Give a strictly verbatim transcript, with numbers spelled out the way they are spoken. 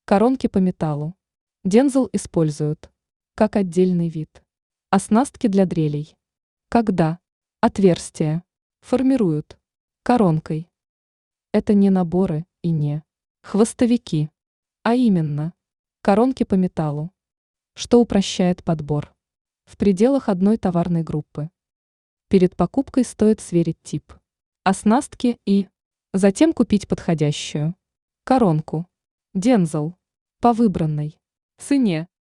Коронки по металлу. Дензел используют как отдельный вид. Оснастки для дрелей. Когда отверстия формируют коронкой. Это не наборы и не хвостовики, а именно коронки по металлу, что упрощает подбор в пределах одной товарной группы. Перед покупкой стоит сверить тип оснастки и затем купить подходящую коронку Дензел по выбранной цене.